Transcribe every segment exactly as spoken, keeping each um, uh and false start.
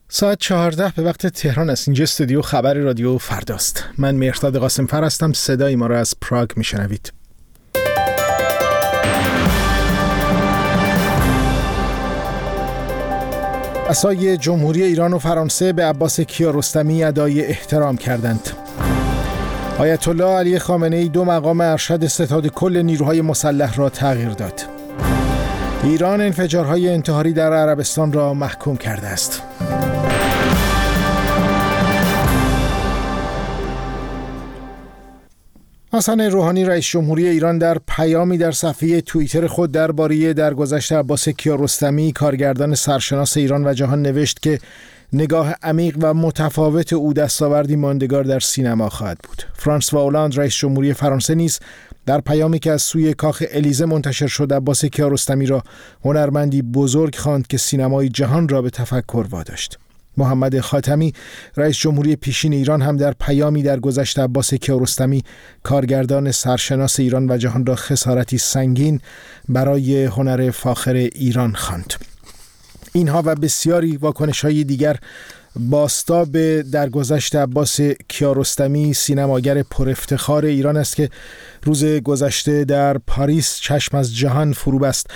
ساعت چهارده به وقت تهران است. اینجا استودیو خبر رادیو فرداست. من مهرداد قاسم‌فر هستم. صدای ما را از پراگ میشنوید. رؤسای جمهوری ایران و فرانسه به عباس کیارستمی ادای احترام کردند. آیت الله علی خامنه‌ای دو مقام ارشد ستاد کل نیروهای مسلح را تغییر داد. ایران انفجارهای انتحاری در عربستان را محکوم کرده است. حسن روحانی رئیس جمهوری ایران در پیامی در صفحه توییتر خود درباره درگذشت عباس کیارستمی کارگردان سرشناس ایران و جهان نوشت که نگاه عمیق و متفاوت او دستاوردی ماندگار در سینما خواهد بود. فرانسوا اولاند رئیس جمهوری فرانسه نیز در پیامی که از سوی کاخ الیزه منتشر شد عباس کیارستمی را هنرمندی بزرگ خواند که سینمای جهان را به تفکر واداشت. محمد خاتمی رئیس جمهوری پیشین ایران هم در پیامی در گذشت عباس کیارستمی کارگردان سرشناس ایران و جهان را خسارتی سنگین برای هنر فاخر ایران خواند. اینها و بسیاری واکنش‌های دیگر بازتاب درگذشت عباس کیارستمی سینماگر پر افتخار ایران است که روز گذشته در پاریس چشم از جهان فرو بست.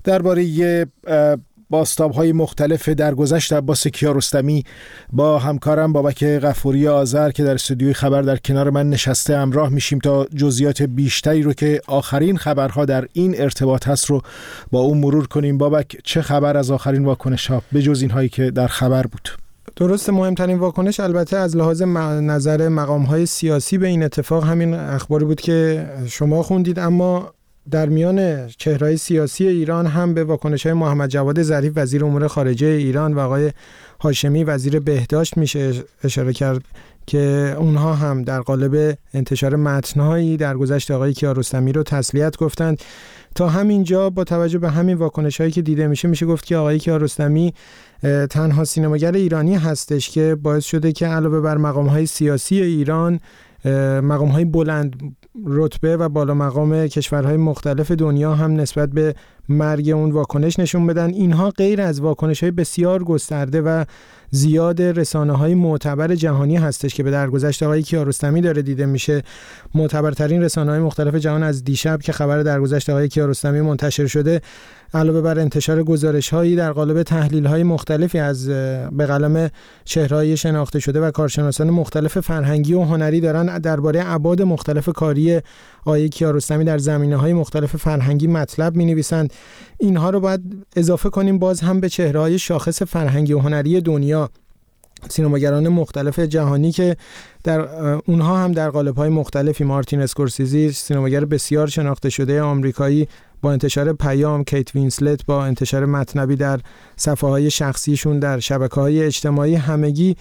درباره بازتاب‌های مختلف درگذشت عباس کیارستمی با همکارم بابک غفوری آذر که در استودیوی خبر در کنار من نشسته همراه میشیم تا جزئیات بیشتری رو که آخرین خبرها در این ارتباط هست رو با اون مرور کنیم. بابک، چه خبر از آخرین واکنش‌ها به جز اینهایی که در خبر بود؟ درست، مهمترین واکنش البته از لحاظ نظر مقام‌های سیاسی به این اتفاق همین اخباری بود که شما خوندید، اما در میان چهره‌های سیاسی ایران هم به واکنش‌های محمد جواد ظریف وزیر امور خارجه ایران و آقای هاشمی وزیر بهداشت میشه اشاره کرد که اونها هم در قالب انتشار متن‌هایی در گذشت آقای کیارستمی رو تسلیت گفتند. تا همینجا با توجه به همین واکنش‌هایی که دیده میشه میشه گفت که آقای کیارستمی تنها سینماگر ایرانی هستش که باعث شده که علاوه بر مقام‌های سیاسی ایران مقام‌های بلند رتبه و بالا مقام کشورهای مختلف دنیا هم نسبت به مرگ اون واکنش نشون بدن. اینها غیر از واکنش‌های بسیار گسترده و زیاد رسانه‌های معتبر جهانی هستش که به درگذشت آقای کیارستمی داره دیده میشه. معتبرترین رسانه‌های مختلف جهان از دیشب که خبر درگذشت آقای کیارستمی منتشر شده، علاوه بر انتشار گزارش‌هایی در قالب تحلیل‌های مختلفی از به قلم چهره‌های شناخته شده و کارشناسان مختلف فرهنگی و هنری دارن درباره ابعاد مختلف کاری آقای کیارستمی در زمینه‌های مختلف فرهنگی مطلب می‌نویسند. اینها رو باید اضافه کنیم باز هم به چهره‌های شاخص فرهنگی و هنری دنیا، سینماگران مختلف جهانی که در اونها هم در قالب‌های مختلفی، مارتین اسکورسیزی سینماگر بسیار شناخته شده آمریکایی با انتشار پیام، کیت وینسلت با انتشار مطنبی در صفحه‌های شخصیشون در شبکه‌های اجتماعی، همگی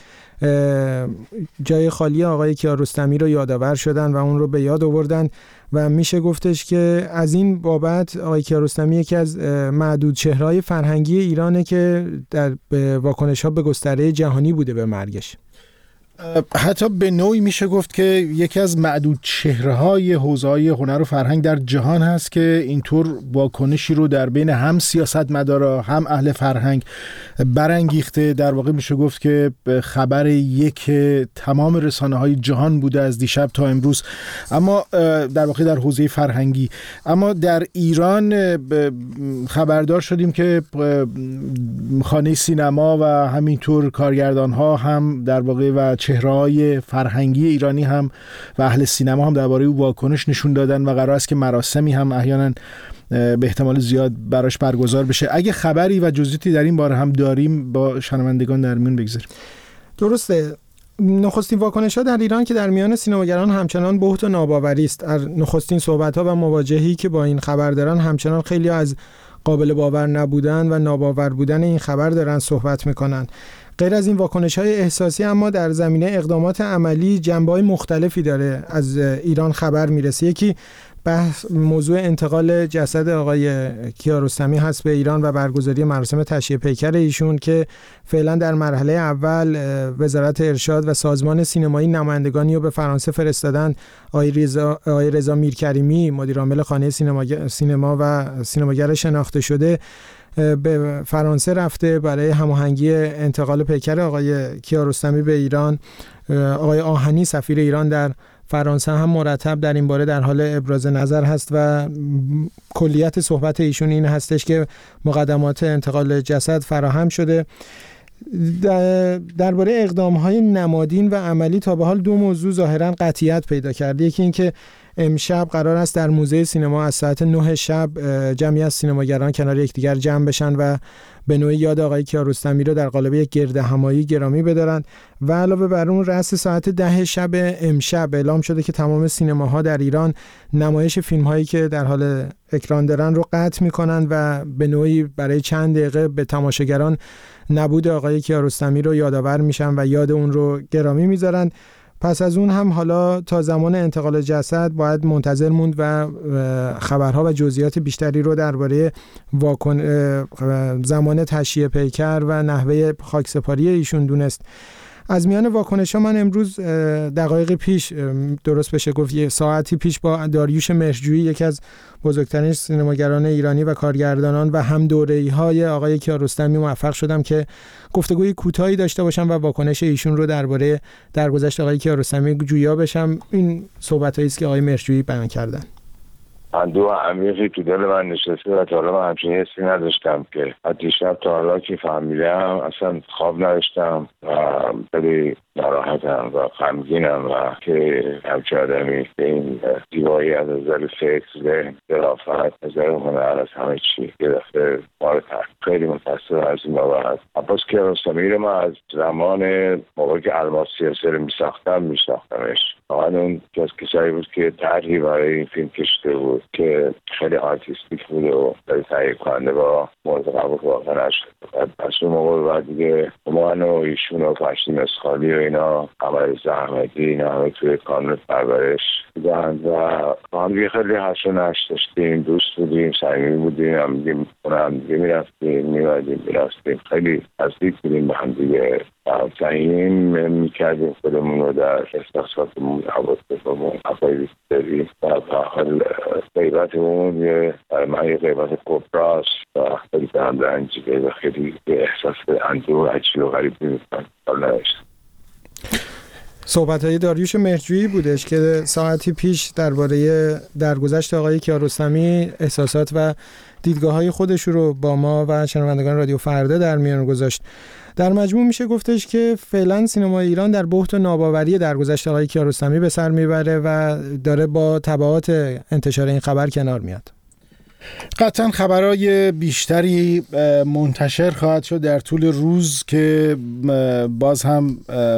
جای خالی آقای کیارستمی رو یادآور شدن و اون رو به یاد آوردن و میشه گفتش که از این بابت آقای کیارستمی یکی از معدود چهره‌های فرهنگی ایرانه که در واکنش‌ها به گستره جهانی بوده به مرگش. حتی به نوعی میشه گفت که یکی از معدود چهره‌های حوزه‌های هنر و فرهنگ در جهان هست که اینطور واکنشی رو در بین هم سیاستمدارا هم اهل فرهنگ برانگیخته. در واقع میشه گفت که خبر یک تمام رسانه‌های جهان بوده از دیشب تا امروز، اما در واقع در حوزه فرهنگی. اما در ایران خبردار شدیم که خانه سینما و همینطور کارگردان‌ها هم در واقع و چهره‌های فرهنگی ایرانی هم و اهل سینما هم درباره او واکنش نشون دادن و قرار است که مراسمی هم احیانا به احتمال زیاد براش برگزار بشه. اگه خبری و جزئیاتی در این باره هم داریم با شنوندگان در میون بگذاریم. درسته. نخستین واکنش‌ها در ایران که در میان سینماگران همچنان بهت و ناباوری است. نخستین صحبت‌ها و مواجهی که با این خبر دارن همچنان خیلی از قابل باور نبودن و ناباور بودن این خبر دارن صحبت میکنن. غیر از این واکنش‌های احساسی اما در زمینه اقدامات عملی جنبه‌های مختلفی داره از ایران خبر میرسه. یکی بحث موضوع انتقال جسد آقای کیارستمی هست به ایران و برگزاری مراسم تشییع پیکر ایشون که فعلا در مرحله اول وزارت ارشاد و سازمان سینمایی نمایندگانی رو به فرانسه فرستادن. آقای رضا آقای رضا میرکریمی مدیر عامل خانه سینما سینما و سینماگر شناخته شده به فرانسه رفته برای هماهنگی انتقال پیکر آقای کیارستمی به ایران. آقای آهنی سفیر ایران در فرانسه هم مرتب در این باره در حال ابراز نظر هست و کلیت صحبت ایشون این هستش که مقدمات انتقال جسد فراهم شده. درباره اقدام‌های نمادین و عملی تا به حال دو موضوع ظاهراً قطعیت پیدا کرده. یکی این که امشب قرار است در موزه سینما از ساعت نه شب جمعی از سینماگران کنار یکدیگر جمع بشن و به نوعی یاد آقای کیارستمی رو در قالب یک گردهمایی گرامی بدارن و علاوه بر اون رأس ساعت ده شب امشب اعلام شده که تمام سینماها در ایران نمایش فیلم‌هایی که در حال اکران دارن رو قطع می‌کنن و به نوعی برای چند دقیقه به تماشاگران نبود آقای کیارستمی رو یادآور میشن و یاد اون رو گرامی میذارن. پس از اون هم حالا تا زمان انتقال جسد باید منتظر موند و خبرها و جزئیات بیشتری رو درباره واکن زمان تشییع پیکر و نحوه خاکسپاری ایشون دونست. از میان واکنش‌ها من امروز دقایق پیش، درست بشه گفت یه ساعتی پیش، با داریوش مهرجویی یکی از بزرگترین سینماگران ایرانی و کارگردانان و هم دوره‌ای‌های آقای کیارستمی موفق شدم که گفتگوی کوتاهی داشته باشم و واکنش ایشون رو درباره درگذشت آقای کیارستمی جویا بشم. این صحبتایی است که آقای مهرجویی بیان کردن. اندوه عمیقی تو دل من نشسته و تا حالا من همچین حسی نداشتم که از دیشب تا حالا که فهمیدم اصلا خواب نداشتم و خیلی ناراحتم و غمگینم و که همچین آدمی به این زیبایی از نظر فکر، ذهن، ظرافت، از نظر هنر، از همه چی یه دفعه مارد خیلی متاسفم از این بابت. عباس کیارستمی رو من از زمان موقعی که الماس سیاسی رو میساختم میساختمش. واقعا اون که از کسایی بود که طرحی برای این فیلم کشیده بود که خیلی آرتیستیک بود و خیلی تهیه کننده با مورد قبول واقعا نشد. پس اون موقع بعد دیگه من و ایشون و پشتی مسخالی و اینا عمل زحمتی اینا همه توی کانون پرورش بودن و با هم دیگه خیلی حس و نشت داشتیم، دوست بودیم، صمیمی بودیم، هم دیگه هم دیگه میرفتیم میمدیم میرفتیم، خیلی نزدیک بودیم به هم دیگه. تعیین میکردیم خودمون رو در احساساتمون، حواسمون، عقایدی داریم و به حال غیبتمون یه من یه غیبت کبراست و خیلی به هم رنجیده و خیلی احساس اندوه عجیب و غریب میکنم. حال نوشت صحبت‌های داریوش مهرجویی بودش که ساعتی پیش درباره درگذشت آقای کیارستمی احساسات و دیدگاه‌های خودش رو با ما و شنوندگان رادیو فردا در میان گذاشت. در مجموع میشه گفتش که فعلا سینمای ایران در بحت و ناباوری درگذشت آقای کیارستمی به سر میبره و داره با تبعات انتشار این خبر کنار میاد. قطعا خبرهای بیشتری منتشر خواهد شد در طول روز که باز هم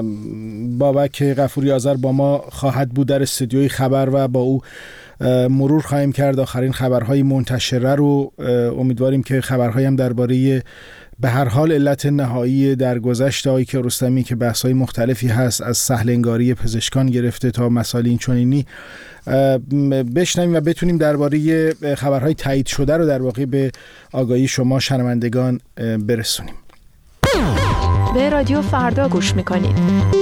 بابک غفوری آذر با ما خواهد بود در استودیوی خبر و با او مرور خواهیم کرد آخرین خبرهای منتشره رو. امیدواریم که خبرهایی هم درباره به هر حال علت نهایی درگذشت آقای کیارستمی که بحث‌های مختلفی هست از سهل‌انگاری پزشکان گرفته تا مسائل اینچنینی بشنویم و بتونیم درباره خبرهای تایید شده رو در واقع به آگاهی شما شنوندگان برسونیم. به رادیو فردا گوش میکنید.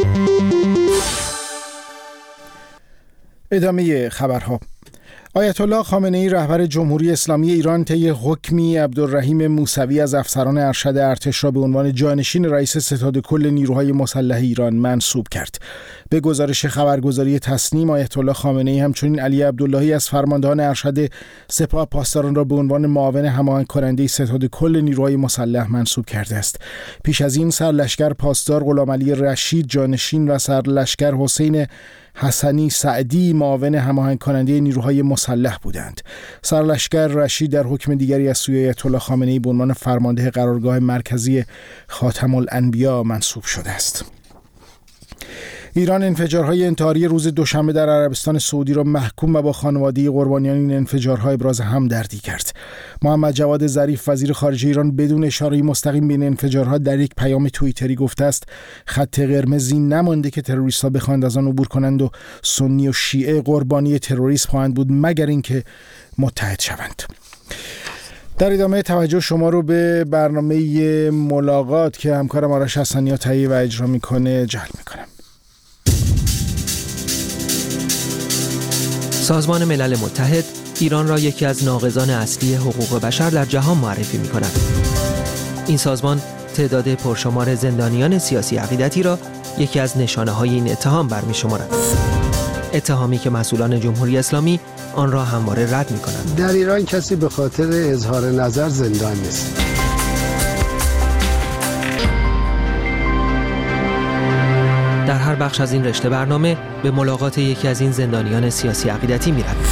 ادامه خبرها. آیت الله خامنه‌ای رهبر جمهوری اسلامی ایران طی حکمی عبدالرحیم موسوی از افسران ارشد ارتش را به عنوان جانشین رئیس ستاد کل نیروهای مسلح ایران منصوب کرد. به گزارش خبرگزاری تصنیم، آیت الله خامنه‌ای همچنین علی عبداللهی از فرماندهان ارشد سپاه پاسداران را به عنوان معاون هماهنگ کننده ستاد کل نیروهای مسلح منصوب کرده است. پیش از این سرلشکر پاسدار غلامعلی رشید جانشین و سرلشکر حسین حسنی سعدی معاون هماهنگ کننده نیروهای مسلح بودند. سرلشکر رشید در حکم دیگری از سوی آیت الله خامنه‌ای به عنوان فرمانده قرارگاه مرکزی خاتم الانبیا منصوب شده است. ایران انفجارهای انتحاری روز دوشنبه در عربستان سعودی را محکوم و با خانواده قربانیان این انفجارها ابراز همدردی کرد. محمد جواد ظریف وزیر خارجه ایران بدون اشاره مستقیم بین انفجارها در یک پیام توییتری گفته است خط قرمزی نمانده که تروریست‌ها بخواهند از آن عبور کنند و سنی و شیعه قربانی تروریسم خواهند بود مگر اینکه متحد شوند. در ادامه توجه شما رو به برنامه ملاقات که همکارم آرش حسنی تهیه و اجرا میکنه جلب میکنم. سازمان ملل متحد ایران را یکی از ناقضان اصلی حقوق بشر در جهان معرفی می‌کند. این سازمان تعداد پرشمار زندانیان سیاسی عقیدتی را یکی از نشانه‌های این اتهام برمی‌شمارد. اتهامی که مسئولان جمهوری اسلامی آن را همواره رد می‌کنند. در ایران کسی به خاطر اظهار نظر زندان نیست. در هر بخش از این رشته برنامه به ملاقات یکی از این زندانیان سیاسی عقیدتی می‌رویم.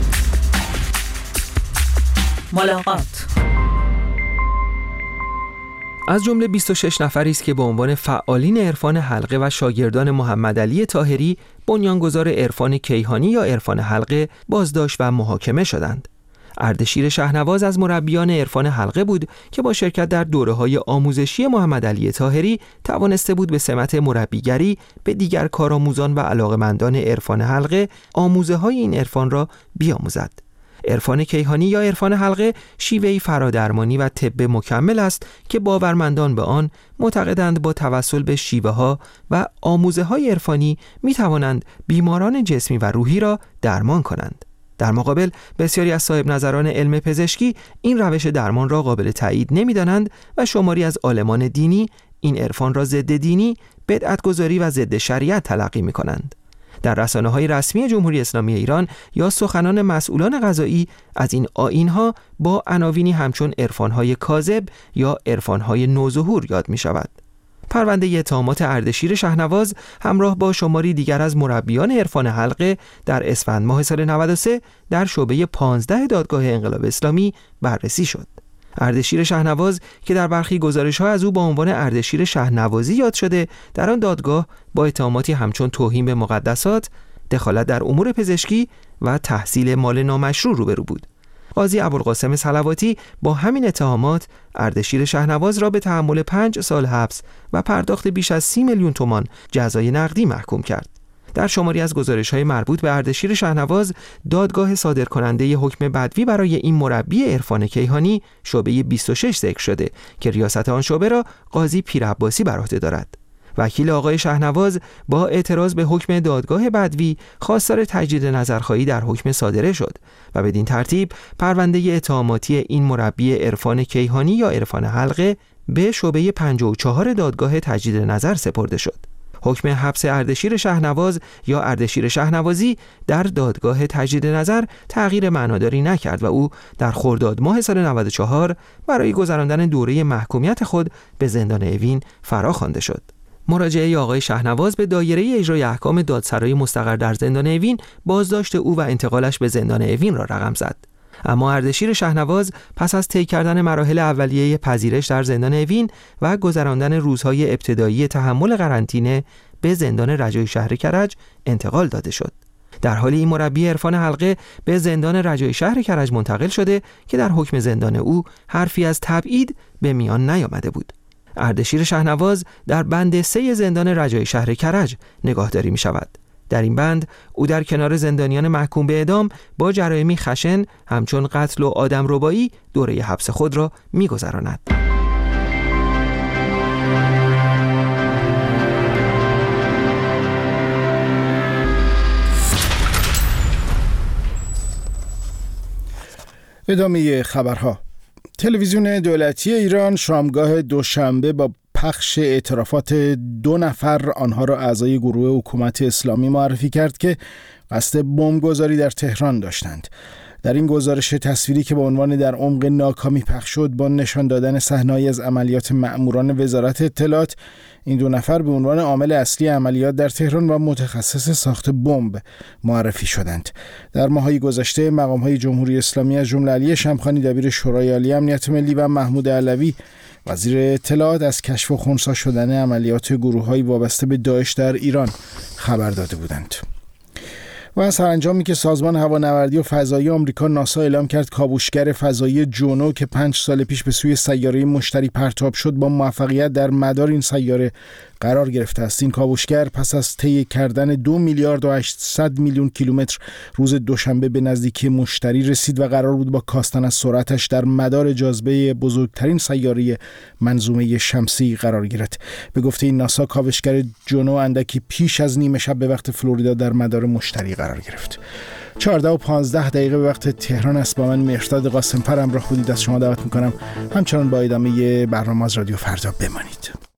ملاقات از جمله بیست و شش نفری است که به عنوان فعالین عرفان حلقه و شاگردان محمد علی طاهری بنیانگذار عرفان کیهانی یا عرفان حلقه بازداشت و محاکمه شدند. اردشیر شهنواز از مربیان عرفان حلقه بود که با شرکت در دوره‌های آموزشی محمد علی طاهری توانسته بود به سمت مربیگری به دیگر کارآموزان و علاقه‌مندان عرفان حلقه آموزه‌های این عرفان را بیاموزد. عرفان کیهانی یا عرفان حلقه شیوهی فرادرمانی و طب مکمل است که باورمندان به آن معتقدند با توسل به شیوه‌ها و آموزه‌های عرفانی می‌توانند بیماران جسمی و روحی را درمان کنند. در مقابل بسیاری از صاحب نظران علم پزشکی این روش درمان را قابل تایید نمی‌دانند و شماری از عالمان دینی این عرفان را ضد دینی، بدعت‌گذاری و ضد شریعت تلقی می‌کنند. در رسانه‌های رسمی جمهوری اسلامی ایران یا سخنان مسئولان قضایی از این آیین‌ها با عناوینی همچون عرفان‌های کاذب یا عرفان‌های نوظهور یاد می‌شود. پرونده اتهامات اردشیر شهنواز همراه با شماری دیگر از مربیان عرفان حلقه در اسفند ماه سال نود و سه در شعبه پانزده دادگاه انقلاب اسلامی بررسی شد. اردشیر شهنواز که در برخی گزارش‌ها از او با عنوان اردشیر شهنوازی یاد شده، در آن دادگاه با اتهاماتی همچون توهین به مقدسات، دخالت در امور پزشکی و تحصیل مال نامشروع روبرو بود. قاضی ابوالقاسم صلواتی با همین اتهامات اردشیر شهنواز را به تحمل پنج سال حبس و پرداخت بیش از سی میلیون تومان جزای نقدی محکوم کرد. در شماری از گزارش‌های مربوط به اردشیر شهنواز، دادگاه صادرکننده حکم بدوی برای این مربی عرفان کیهانی شعبه بیست و شش ذکر شده که ریاست آن شعبه را قاضی پیرعباسی بر عهده دارد. وکیل آقای شهنواز با اعتراض به حکم دادگاه بدوی خواستار تجدید نظرخواهی در حکم صادره شد و بدین ترتیب پرونده اتهاماتی این مربی عرفان کیهانی یا عرفان حلقه به شعبه پنجاه و چهار دادگاه تجدید نظر سپرده شد. حکم حبس اردشیر شهنواز یا اردشیر شهنوازی در دادگاه تجدید نظر تغییر معناداری نکرد و او در خرداد ماه سال نود و چهار برای گذراندن دوره محکومیت خود به زندان اوین فرا خوانده شد. مراجعه آقای شهنواز به دایره اجرای احکام دادسرای مستقر در زندان اوین بازداشت او و انتقالش به زندان اوین را رقم زد. اما اردشیر شهنواز پس از طی کردن مراحل اولیه پذیرش در زندان اوین و گذراندن روزهای ابتدایی تحمل قرنطینه به زندان رجایی شهر کرج انتقال داده شد. در حالی این مربی عرفان حلقه به زندان رجایی شهر کرج منتقل شده که در حکم زندان او حرفی از تبعید به میان نیامده بود. اردشیر شهنواز در بند سه زندان رجایی شهر کرج نگاهداری می شود. در این بند او در کنار زندانیان محکوم به اعدام با جرایمی خشن همچون قتل و آدمربایی دوره حبس خود را می گذراند. ادامه خبرها. تلویزیون دولتی ایران شامگاه دوشنبه با پخش اعترافات دو نفر آنها را اعضای گروه حکومت اسلامی معرفی کرد که قصد بمبگذاری در تهران داشتند. در این گزارش تصویری که با عنوان در عمق ناکامی پخش شد با نشان دادن صحنه‌ای از عملیات مأموران وزارت اطلاعات، این دو نفر به عنوان عامل اصلی عملیات در تهران و متخصص ساخت بمب معرفی شدند. در ماه‌های گذشته مقام‌های جمهوری اسلامی از جمله علی شمخانی دبیر شورای عالی امنیت ملی و محمود علوی وزیر اطلاعات از کشف و خنثی شدن عملیات گروه‌های وابسته به داعش در ایران خبر داده بودند. و از سرانجامی که سازمان هوانوردی و فضایی آمریکا ناسا اعلام کرد کاوشگر فضایی جونو که پنج سال پیش به سوی سیاره مشتری پرتاب شد با موفقیت در مدار این سیاره قرار گرفته است. این کاوشگر پس از طی کردن دو میلیارد و هشتصد میلیون کیلومتر روز دوشنبه به نزدیکی مشتری رسید و قرار بود با کاستن از سرعتش در مدار جاذبه بزرگترین سیاره منظومه شمسی قرار گیرد. به گفته این ناسا کاوشگر جونو اندکی پیش از نیمه شب به وقت فلوریدا در مدار مشتری قرار گرفت. چهارده و پانزده دقیقه به وقت تهران است. با من مهرداد قاسم‌فر همراه بودید. از شما دعوت میکنم همچنان با ادامه برنامه از رادیو فردا بمانید.